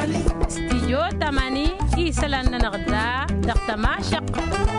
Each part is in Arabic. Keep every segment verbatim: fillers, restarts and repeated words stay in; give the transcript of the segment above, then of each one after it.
استيجو تماني إيسلان نغدا دقتما شق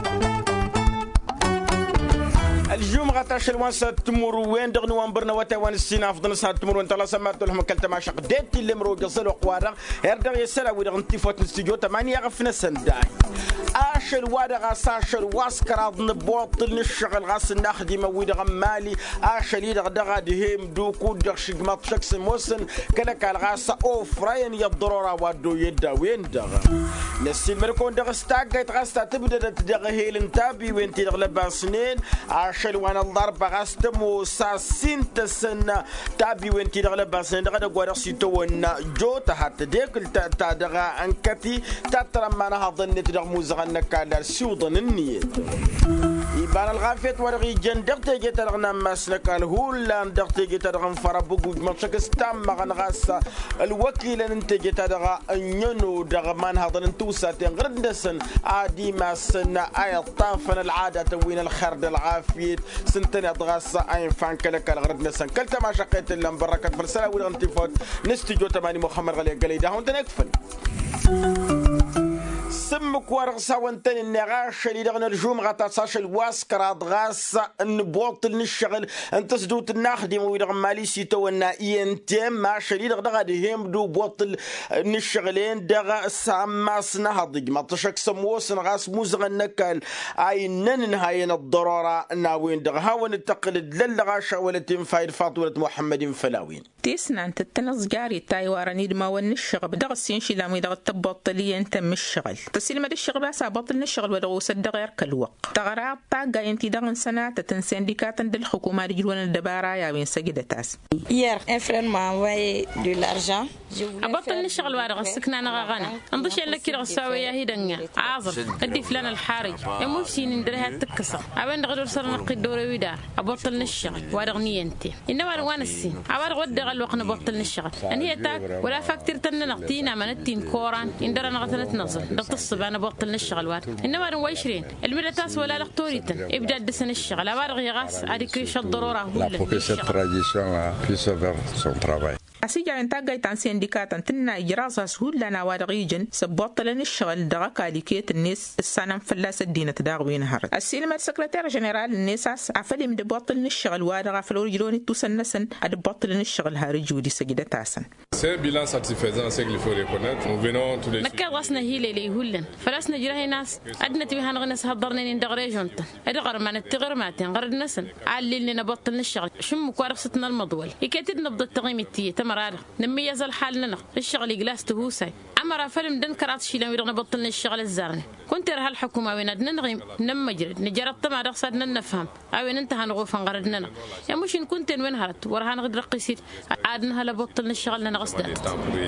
اليوم غطاش الوانسة تمر وين دغنو وانبرنا وتوان السينا فضل سنة تمر وانت لا سمعت لهم كلت ما شق ديتي اللي مرو قصر وقوارغ هردغ يسلا ويدغ انتفوت نستيجو تماني يغفنا سنداي اشل وادغ ساشل واسكر نبوطل نشغل غاس نخدم ويدغ مالي اشل يدغ دغ دهيم دوكو دغ شقمط شكس موسن كذا كان غاس اوفرين يضرورا وادو يدا وين دغ نسي المركون دغ ستاقيت غاس تبدا تدغ هيل نتابي وين تدغ لبا سنين وانا الضرب غاستمو ساسين تسنة تابي وين تدغ لبا سنين دغ دغ ورسيتو ونا جو تحت ديك تدغ انكتي تترى ما انا ظن تدغ موزغنك على سوضن النية يبان الغافيت ورغي جن دغتي جيت رغنا مسلك الهولان دغتي جيت رغن فربوق مشك استام مغن غاسا الوكيل انت جيت رغا نينو دغ مان هضن انتوسا تنغردسن عادي ما سنة اي طافن العادة وين الخرد العافيت سنتنا دغاسا اي فان كلك الغردنسن كلتا ما شقيت الا مبركة فرسلا وين انتفوت نستجو تماني محمد غلي قليدا هون تنكفن سمك ورغسا وانتن النغاش اللي دغنا الجوم غطاساش الواسكرا دغاس نبوطل نشغل انت سدوت الناخدم ويدغ مالي سيتو ونا ينتم ما شديد دغا ديهم دو بوطل نشغلين دغا ساماس نهضج ما تشك سموس نغاس موزغ النكال اي نن هاين الضرورة ناوين دغا هاون التقلد للغاشا ولا تنفايد فاطولة محمد فلاوين تيسنا انت التنص جاري تايوارا ما ونشغل بدغ السينشي لامي دغ التبوطلية انت مشغل تسيل مد الشغل بس بطل الشغل ودغو سد غير كالوق تغراب باقا ينتي دغن سنة تتنسنديكات عند الحكومة رجلون الدبارة يا وين سجدة تاس Hier, un frère m'a envoyé de l'argent. أبطل الشغل وارغ السكنة نغاغانا انضش لك رغساوي يا هيدنيا عاصر ادي فلان الحارج يموشي ندرها تكسر ابن غدور صار نقدور ويدا ابطل الشغل وارغ نينتي انما وانا السين ابارغ ودغ الوقت نبطل الشغل ان هي تاك ولا فاكتير تن نقتينا منتين كوران اندر نغتنت نظر دتصب انا بطل الشغل وار انما وعشرين الملتاس ولا لقطوريتن ابدا دسن الشغل ابارغ يغاس اديك يش الضروره هو أسيجا أنت جاي تان سندكات أنتنا إجراء سهول لنا ورقيجن سبطلن الشغل دغا كاليكيت الناس السنة فلاس الدين تداغوين هرد السيلم السكرتير جنرال الناس عفلم دبطلن الشغل ورقا فلور جلوني توسن نسن أدبطلن الشغل هارجو دي سجدة تاسن. C'est bilan satisfaisant, c'est qu'il faut reconnaître. Nous venons tous les. نكاد راسنا هي اللي هولن فلاسنا جراه ناس أدنى تبيها نغنس هضرني ندغريجون أدغر ما نتغر ما تنغرد نسن على اللي نبطلن الشغل شم كوارثنا المضول يكتد نبض التغيم التي مرارة نمي يزال حالنا الشغل جلاس تهوسي أمر فيلم دنكرات شيلان ويرغنا بطلنا الشغل الزارني كنت راه الحكومة وين أدنى نغيم نم جرد نجربت ما رقصدنا نفهم أو إن انتهى نغوفا غردنا يا مش إن كنت وين هرت ورها نغد رقيسيت عادنا هلا بطلنا الشغل لنا غصدات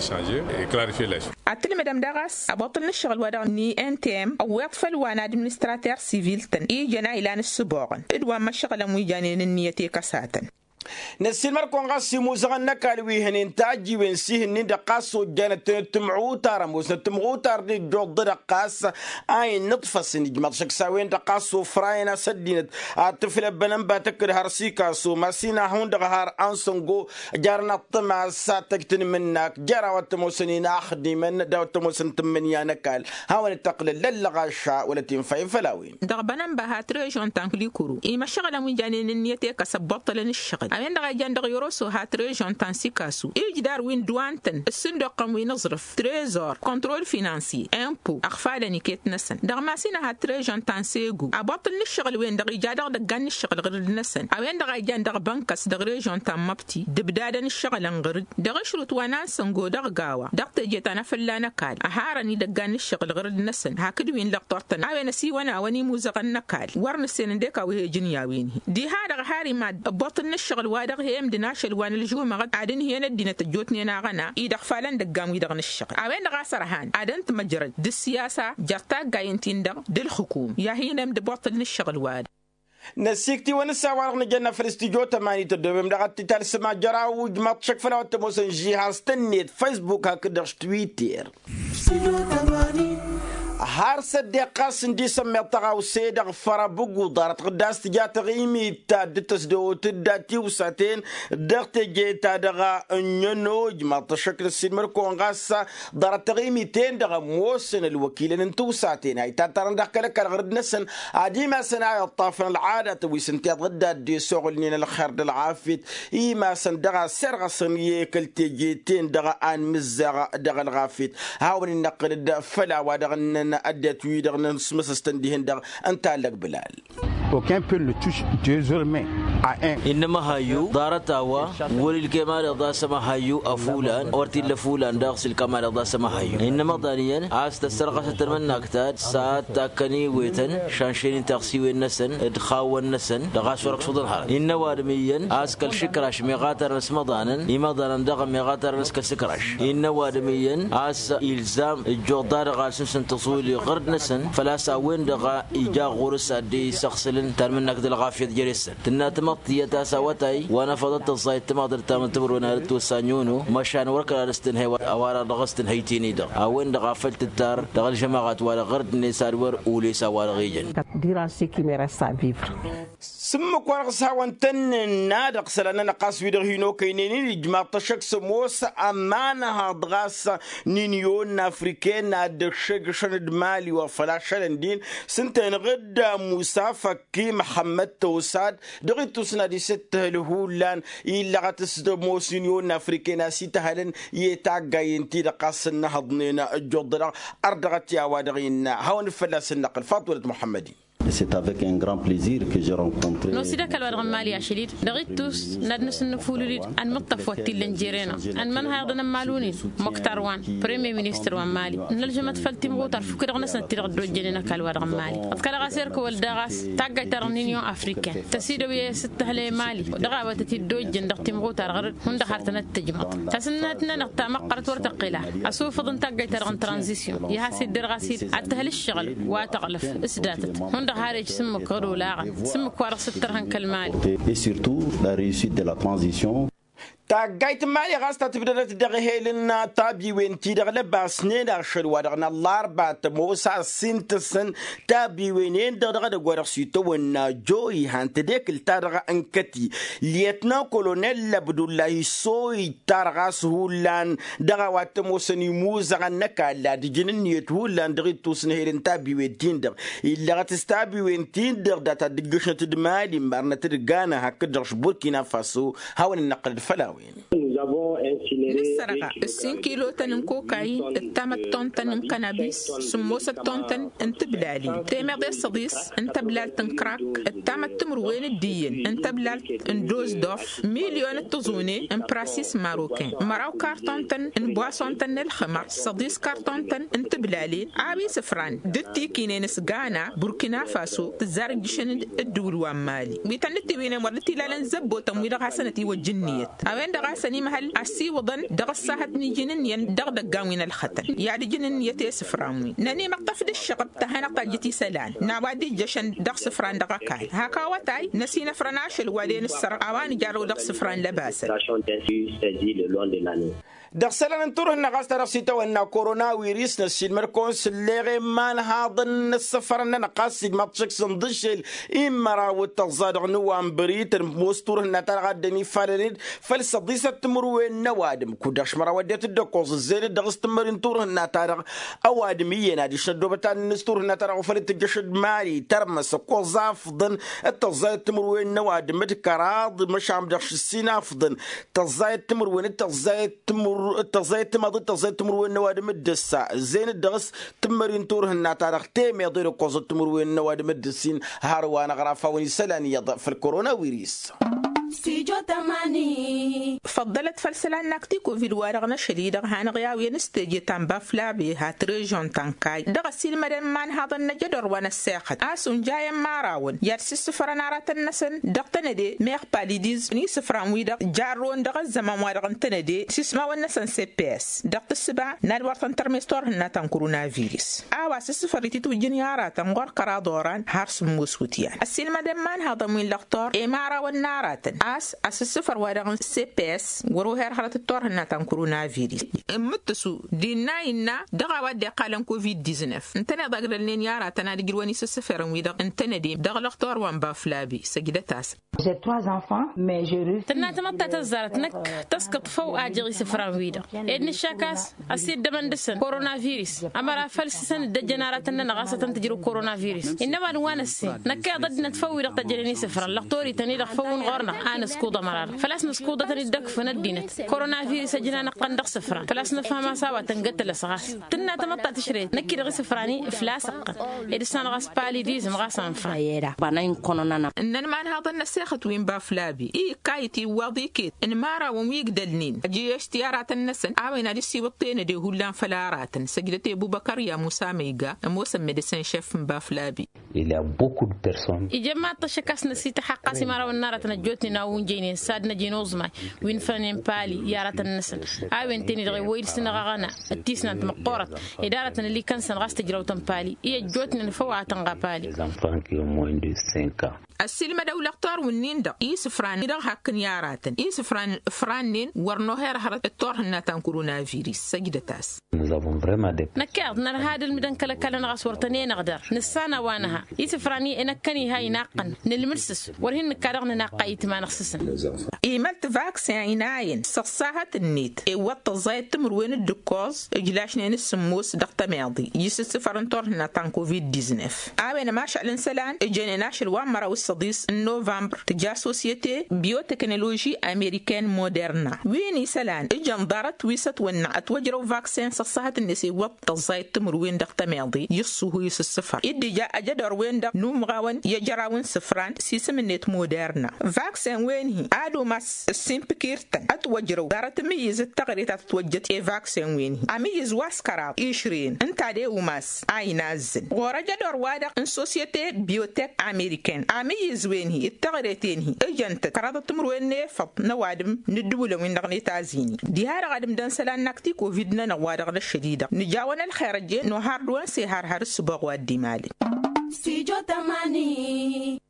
أتلي مدام دغاس أبطلنا الشغل ودغني إن تي إم أو يطفل وانا أدمنستراتير سيفيل تن إي جنا إلى السبوغن إدوان ما الشغل مويجانين النيتي كساتن نسيل مركون غاسي موزغن نكالوي هنين تاجي وينسيه هنين دقاسو جانت تمعو تارموس نتمعو تار دي جود دقاس اي نطفس نجمع شكساوين دقاسو فراينا سدينت الطفل بنم باتكر هرسيكاسو ماسينا هون دغهار انسونغو جارنا الطمع ساتكتن منك جارا وتموسنين اخدي من داو تموسن تمنيا نكال هاون التقلل للغاشا ولا تنفاي فلاوين دغ بنم بهاتري جون تانكلي كورو اي ما شغل مو جانين النيتي كسبطلن الشغل أمين دغا جاندغ يروسو هاتري جون تانسي كاسو إجدار وين دوانتن السندق وين نظرف تريزور كنترول فينانسي امبو أخفالني كيت نسن دغ ماسينا هاتري جون تانسيغو أبطل الشغل وين دغ جادغ دغان الشغل غير نسن أمين دغا جاندغ بنكس دغ ريجون تام مبتي دبدادن الشغل انغرد دغ شروط وانان سنغو دغ غاوا دغ تجيتانا فلانا كال أهارني دغان الشغل غير نسن هاكد وين لقطورتن أوين سي وانا واني موزغن نكال ورنسين ديكا وهي جنيا ويني دي هادغ هاري ماد بطل الشغل وادغ هيم دناشل وان الجو مغد عادن هي ندينا تجوتني ناغنا ايدغ فالان دغام يدغن الشغل اوين دغا سرهان عادنت مجرد دي السياسه جرتا غاينتين دغ دي الحكومه يا هي نم دبطل الشغل واد نسيكتي ونسا ورغنا جنا فرستيجو تماني تدوم دغت ترسما جراو ما تشك فلا وتموسن جهاز تنيت فيسبوك هكذا تويتر هارس الدقاس ندي سمي الطغاو سيدا فرابوغو دارت غداس تجات غيمي تاد تسدو تداتي وساتين دغت جيتا دغا نينو جمال تشكل السيد مركون غاسا دارت غيمي تين دغا موسن الوكيل ننتو ساتين هاي تاترن دخلك الغرد نسن عادي ما سنا الطافن العادة ويسنتي غدا دي سوغل نين الخير العافيت اي ما سن دغا سرغ سنيه كلتي جيتين دغا ان مزغا دغا الغافيت هاون النقل فلا ودغ أدت ويدغ نسمس استندهن دغ أنت لك بلال. Aucun peut le toucher désormais à un. إنما هايو دارت أوا وللكمال إضاء سما هايو أفولان أورتي لفولان داغس الكمال إضاء سما هايو. إنما ضانيا عاست السرقة ترمن أكتاد ساعات تاكني ويتن شانشين تغسي والنسن إدخاو النسن دغاس ورق صدر هذا. إن وادميا عاسكل شكراش مغاتر نسمى ضانا إما ضانا دغ مغاتر نسكل سكراش. إن وادميا عاس إلزام الجودار غالسن سنتصويل غرد نسن فلا ساوين دغا إيجا غورس أدي سخسل ترمنك دلغافية جريسن تناتمط يتاساوتاي وانا فضلت الصيد تماضر تامن تبر ونالت وسانيونو مشان وركلا رستن هي اوارا دغستن هيتيني دغ اوين دغافلت الدار دغ الجماعات ولا غرد نسار ور وليس ولا غيجن سمك ورقصها وانتن نادق سلنا نقاس في دغينو كينيني جماعة تشك سموس امانها دغاس نينيون افريكان ناد شك شند مالي وفلا شلندين سنتين غدا مسافك كي محمد توساد دغيتو سنا دي ست الهولان إلا غتسد موسينيون أفريكينا سيتهلن يتاقاين تي دقاس النهضنين الجدرة أردغت يا وادغينا هون فلاس النقل فاطولة محمدي. C'est avec un grand plaisir que j'ai rencontré. نو سيدا كالواد غمالي عشليد دغيتوس نادنس نفولوليد أن مطفوتي لنجيرينا أن من هاغدنا مالونين مكتار وان بريمي مينيستر وان مالي نلجمة فلتي مغوطر فكر غنسنا تيرغدو جينينا كالواد غمالي أذكار غاسير كوال داغاس تاقا ترنينيون أفريكان تسيدو بيه ستهلي مالي دغاوة تتيدو جن دغتي مغوطر غرد هون دخارتنا التجمط تسناتنا نغتا مقرت ورتقلا أسوف ضن تاقا ترغن ترانزيسيون يهاسي الدرغاسيد أتهل الشغل واتغلف إسداتت هون Et surtout la réussite de la transition. تاقايت مالي غاستا تبدأ تدغيهلنا تابي وين تيدغ لباسنين دغشل ودغنا الاربعة موسى سنتسن تابي وينين دغدغ دغورغ سيتو ونا جوي هانت ديك التارغ انكتي ليتنا كولونيل لبدو الله سوي تارغ سهولان دغوات موسني موزغ نكا لا دجنن يتهولان دغيتو سنهيرن تابي وين تيندغ إلا غتستابي وين تيندغ داتا دغشن تدمالي مبارنا تدغانا هكدغش بوركينا فاسو هاون النقل الفلاوي. نسرقة السين كيلو تنم كوكاي التامة طن تنم كنابيس سموسة طن تن انت بلالي تيمير دي الصديس انت بلال تنكراك التامة تمروين الدين انت بلال اندوز دوف مليون التزوني ان براسيس ماروكين مراو كارتون تن ان بواسون تن الخمر صديس كارتون تن انت بلالي عابي سفران دتي كينينس غانا بوركينا فاسو تزارك جشن الدول ومالي بيتنتي وين مرتي لالن زبو تمويل غاسنتي والجنيات اوين دغاسني محل أسي وضن دغساهت نجنن ين دغدغ قاوين الختن يعني جنن يتي سفرامي ناني مقطف الشقب تهنا قاجتي سلان نعوادي جشن دغ سفران دغكاي هاكا وتاي نسينا فرناش الوالين السر اوان جارو دغ سفران لباس دخسلنا نطور النغاس ترسيتا وإن كورونا ويريس نسيل مركونس اللي مان هاضن السفر إن نقاس ما تشكس نضشل إمرا والتغزاد عنوان بريت موستور إن ترغدني فالريد فالصديسة تمروين نوادم كوداش مرا وديت الدكوز الزين دغس تمرين طور إن ترغ أوادمية نادي شدو بتان نستور إن ترغ فلت جشد مالي ترمس قوزاف ضن التغزاد تمروين نوادم متكراض مش عم دخش السينا فضن تغزاد تمروين التغزاد تمر التغزاية تماضي التغزاية تمروين نوادم الدسا زين الدغس تمرين طور هنا تاريخ تيم يضير قوزة تمروين نوادم الدسين هاروانا غرافة ونسلاني يضع في الكورونا ويريس فضلت فلسلان نكتيكو في الوارغنا شديدة هان غياوي نستيجي تنبا فلابي هات ريجون تنكاي دغسيل مدن مان هذا النجدر وانا الساقط آسون جايا ماراون يارسي سفران عرات النسن دغتنا دي ميغ باليديز ني سفران ويدغ جارون دغ الزمان وارغن تندي سيسما والنسن سي بي اس دغت السبا نالوارتن ترميستور هنا تن كورونا فيروس آوا سفريتي توجيني عرات نغور قرا دوران هارس موسوتيان السيل مدن مان هذا من لغتور اي مارا والناراتن as as sifar wadan C P S waro her halat torna tan coronavirus mutsu dinayna daga wadde qalan covid dix-neuf intana dagral nen yara tana digirwani sifar wida intana di daga tor wan ba flabi sagidatas. J'ai trois enfants mais je refuse. تنا تمطت تزارتنك تسقط فوق اجري سفر ويدا ابن الشاكاس اسيد دمندسن كورونا فيروس امر فلسسن الدجنارات ان غاسه تجري كورونا فيروس انما نوان السن نكا ضدنا تفوي تجري سفر لقطوري تني دخفون غورنا انا سكوده مرار فلاس نسكوده تني دك فندينت كورونا فيروس جنا قندق سفر فلاس نفهم سوا تنقتل صغاس تنا تمطت تشري نكي دغ سفراني فلاسق ادسان غاس بالي ديز مغاسن فايرا بانين كوننا ان ما هذا النسخه وين بافلابي اي كايتي وضيكيت ان مارا وميقدلنين اجي اشتيارات النسن عاوينا دي وطينا دي هولان فلارات سجلتي ابو بكر يا موسى ميغا موسى ميديسين شيف بافلابي. Il y a beaucoup de personnes. إجماع تشكاس نسيت حقا سمارا والنار تنجوتنا ونجيني سادنا جينوزما وين فنين بالي يارات النسن عاوين تاني دغي ويل سنة غانا التيسنا تمقورت إدارة اللي كان سنغاس تجروتن بالي إيه جوتنا نفوعة تنغا بالي. السلمة دولة اختار والنين دا إيس فران دا هكن ياراتن إيس فران فرانين ورنو هير هرت التور هنا كورونا فيروس سجدة تاس. نكاد نر هذا المدن كلا كلا نغاس ورتنين نقدر نسانا وانها إيس فراني إنك كني هاي ناقن نلمرسس ورهن كارغنا ناقايت ما نخسسن. إيمالت فاكسين عناين صصاحة النيت إيوات زايد تمروين الدكوز إجلاشنين السموس دقت ماضي يسس فران تور هنا تان كوفيد ديزنف. عاوين ما شاء الانسلان إجاني ناشر وامرا صديس نوفمبر تجا سوسيتي بيوتكنولوجي أمريكان مودرنا ويني سلان إجان دارت ويست ونعت وجرو فاكسين صصحت النسي وقت الزايد تمروين دقت ماضي يسوه يس السفر إدي جاء أجدر وين دق نومغاون يجراون سفران سيسم النت مودرنا فاكسين وينهي عادو ماس السيمبكيرتن أتوجرو دارت ميز التغريت أتوجت إيه فاكسين وينهي أميز واسكراب إيشرين انت دي وماس عينازن ورجدر وادق ان سوسيتي بيوتك أمريكان أميز وينهي التغريتينهي اجنت كرادة تمروين نفط نوادم ندول وين دغني تازيني دي هار غادم دان سلان نكتي كوفيدنا نوادغ الشديدة نجاونا الخارجي نهار دوان سيهار هار السباق وادي مالي استيجو تماني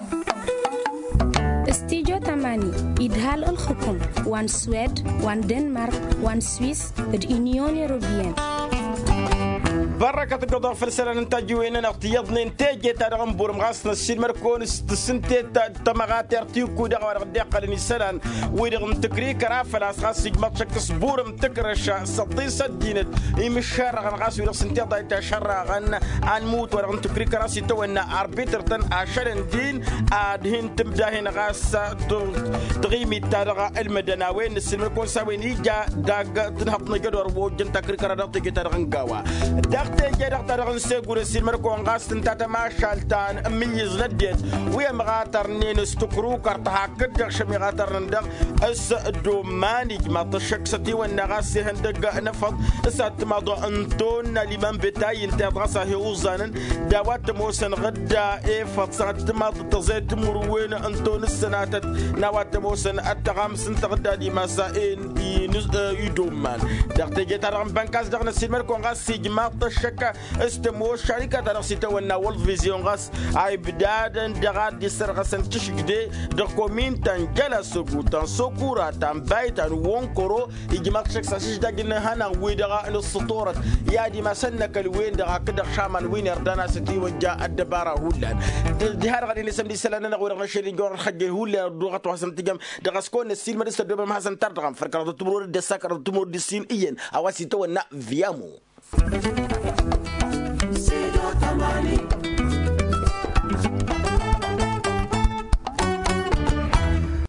استيجو تماني إدهال الحكم وان سويد وان دنمارك وان سويس اليونيون يوروبيان بركة القضاء في السنة ننتج وين نقتيض ننتج ترغم بورم غاصنا السين مركون السنتة تمغات يرتيكو دغوار غديقة لنسلان ويدغم تكري كرافة غاص يجمط شكس بورم تكرش سطيسة دينت يمشار غن غاص ويدغ سنتة ضايتا شرع غن عن موت ورغم تكري كراسي تونا عربيتر تن عشرين دين عادهن تمداهن غاص تغيمي تارغ المدناوين السين مركون ساوين يجا داق تنهطنا جدور ووجن تكري كرادق تجترغن قاوا تجي دكتور نسيقول السير مركون غاستن تاتا ما شالتان ميز نديت ويا مغاتر نين استكرو كرتها كدغ شمي غاتر ندغ اس دوماني ما تشك ستي والنغاسي هندق نفض اسات ما ضو انتون لمن بتاي انت غاسا هيوزان داوات موسن غدا اي فصات ما تزيد مروين انتون السناتت نوات موسن اتغام سنت غدا دي مسائن يدومان دكتور جي ترام بنكاس دغ السير مركون غاسي جما شكا استمو شركة درسيته ونا وولد فيزيون غاس اي بدادا دغاد دي سرغسن تشكدي دكومين تان جلسوكو تان سوكورا تان بايتان وونكورو يجمع شك ساشيش داغنا هنا ويدغا السطورة يا دي ما سنك الوين دغا كدغ شامان وين يردانا ستي وجا الدبارة هولان دي هار غادي نسم دي سلانا نغور غشيري جور خجي هولا دوغات وحسن تجم دغاسكون السيل مدس دوبم حسن تردغم فركر تمرور دي ساكر تمرور دي سين اين اواسي تو نا فيامو Sido tamani